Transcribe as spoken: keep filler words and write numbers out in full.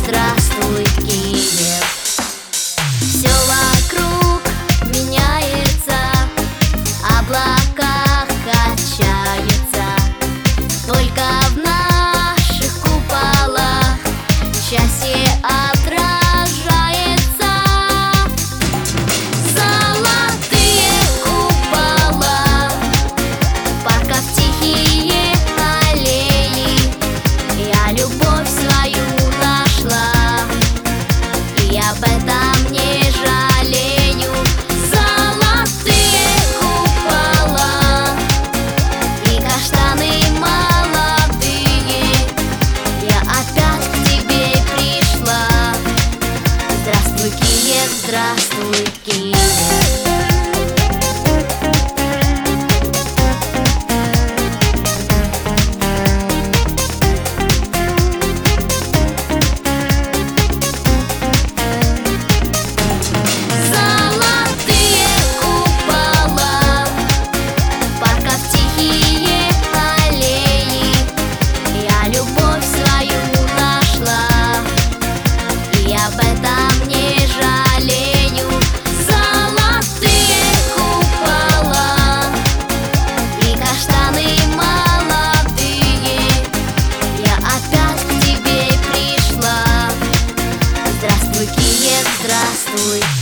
здравствуй, Киев. Все вокруг меняется, облака качаются, только в наших куполах счастье отражается. Золотые купола, парков тихие аллеи, я любовь свою нашла, и об этом не жалею. Золотые купола и каштаны молодые, я опять к тебе пришла. Здравствуй, Киев, здравствуй, Киев. Здравствуй, Киев, здравствуй.